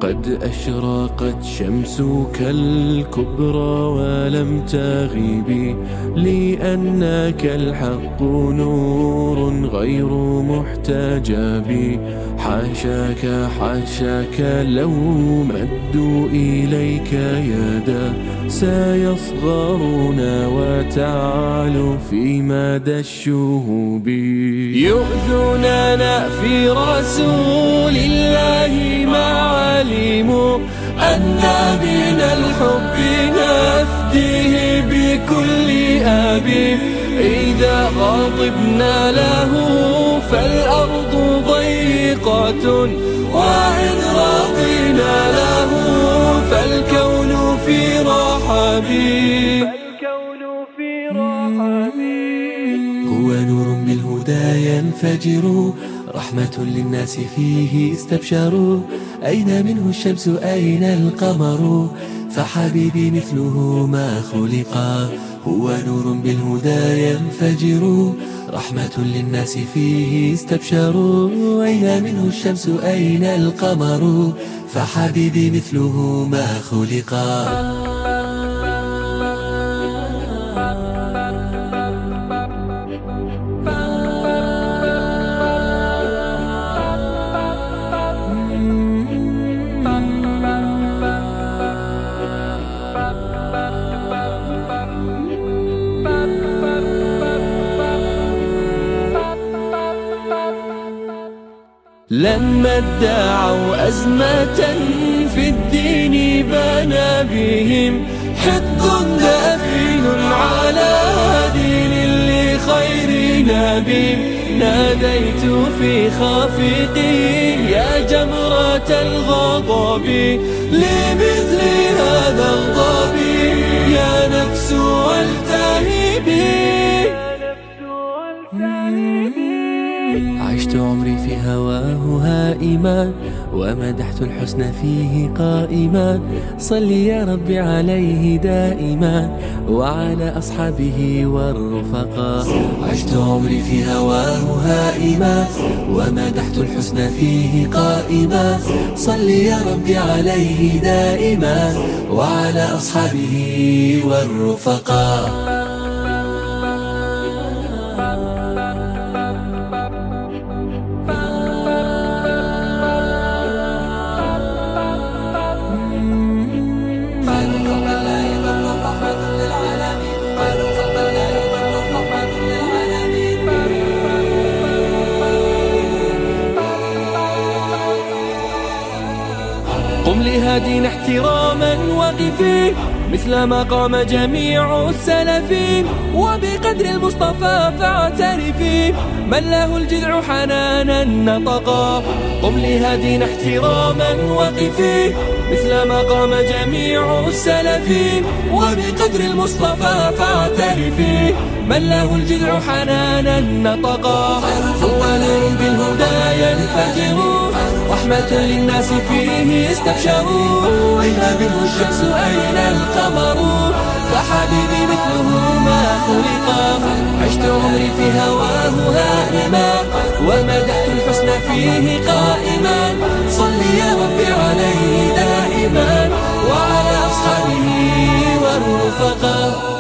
قد أشرقت شمسك الكبرى ولم تغيبي، لأنك الحق نور غير محتجب. حاشاك حاشاك لو مدوا إليك يدا سيصغرون وتعالوا في مدى الشهوب. يؤذوننا في رسول الله ما علموا أن من الحب نفديه بكل أب. إذا غضبنا له فالأرض ضيقة، وإن رضينا له فالكون في رحب. هو نور بالهدى ينفجر، رحمة للناس فيه استبشروا. أين منه الشمس أين القمر، فحبيبي مثله ما خلقا. هو نور بالهدى ينفجر، رحمة للناس فيه استبشروا. أين منه الشمس أين القمر، فحبيبي مثله ما خلقا. لما ادعوا أزمة في الدين بنى بهم حقد دفين على دين لخير نبي. ناديت في خافقي يا جمرة الغضب، لمثل هذا الغضب يا نفس والتهبي. عشت عمري في هواه هائما، ومدحت الحسن فيه قائما. صل يا رب عليه دائما، وعلى أصحابه والرفقاء. عشت عمري في هواه هائما، ومدحت الحسن فيه قائما. صل يا رب عليه دائما، وعلى أصحابه والرفقاء. قم لهادينا احتراما وقفي مثل ما قام جميع السلفين، وبقدر المصطفى فاعترفي من له الجذع حنانا نطقا. قم لهادينا احتراما وقفي مثل ما قام جميع السلفين، وبقدر المصطفى فاعترفي من له الجذع حنانا نطقا. هو نور بالهدى ينفجر، رحمة للناس فيه استبشروا. أين منه الشمس أين القمر، فحبيبي مثله ما خلقا. عشت عمري في هواه هائما، ومدحت الحسن فيه قائما. صل يا رب عليه دائما، وعلى أصحابه والرفقاء.